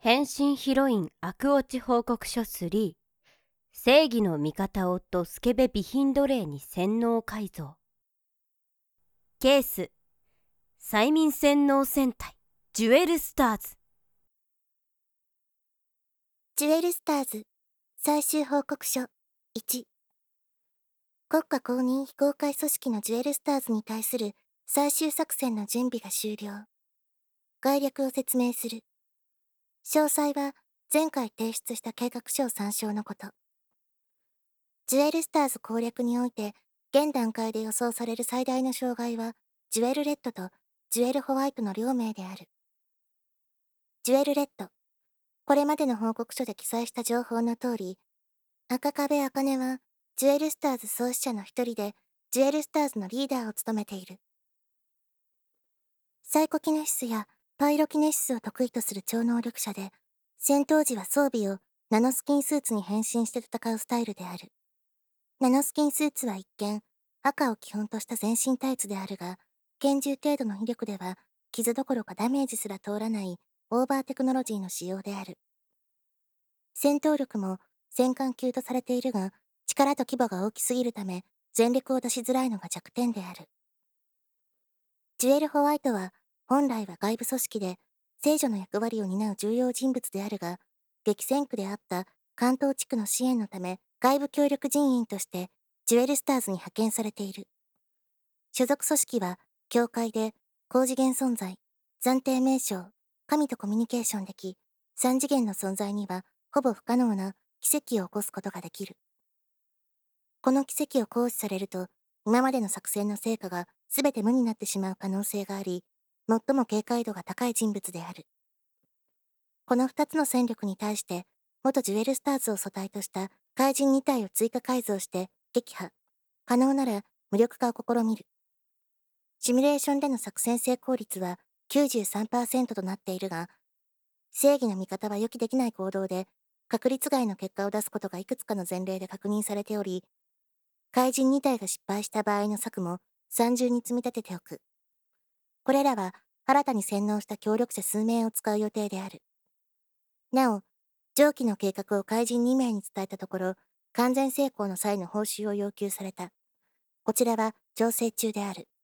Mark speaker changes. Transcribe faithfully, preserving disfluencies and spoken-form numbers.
Speaker 1: 変身ヒロイン悪落ち報告書スリー、正義の味方夫スケベ備品奴隷に洗脳改造。ケース催眠洗脳戦隊ジュエルスターズ。
Speaker 2: ジュエルスターズ最終報告書いち。国家公認非公開組織のジュエルスターズに対する最終作戦の準備が終了。概略を説明する。詳細は前回提出した計画書を参照のこと。ジュエルスターズ攻略において現段階で予想される最大の障害はジュエルレッドとジュエルホワイトの両名である。ジュエルレッド、これまでの報告書で記載した情報の通り、赤壁茜はジュエルスターズ創始者の一人でジュエルスターズのリーダーを務めている。サイコキネシスやパイロキネシスを得意とする超能力者で、戦闘時は装備をナノスキンスーツに変身して戦うスタイルである。ナノスキンスーツは一見、赤を基本とした全身タイツであるが、拳銃程度の威力では傷どころかダメージすら通らないオーバーテクノロジーの仕様である。戦闘力も戦艦級とされているが、力と規模が大きすぎるため、全力を出しづらいのが弱点である。ジュエル・ホワイトは、本来は外部組織で、聖女の役割を担う重要人物であるが、激戦区であった関東地区の支援のため、外部協力人員として、ジュエルスターズに派遣されている。所属組織は、教会で、高次元存在、暫定名称、神とコミュニケーションでき、三次元の存在には、ほぼ不可能な奇跡を起こすことができる。この奇跡を行使されると、今までの作戦の成果が全て無になってしまう可能性があり、最も警戒度が高い人物である。この二つの戦力に対して、元ジュエルスターズを素体とした怪人に体を追加改造して撃破、可能なら無力化を試みる。シミュレーションでの作戦成功率は きゅうじゅうさんパーセント となっているが、正義の味方は予期できない行動で、確率外の結果を出すことがいくつかの前例で確認されており、怪人に体が失敗した場合の策も三重に積み立てておく。これらは新たに洗脳した協力者数名を使う予定である。なお、上記の計画を怪人に名に伝えたところ、完全成功の際の報酬を要求された。こちらは調整中である。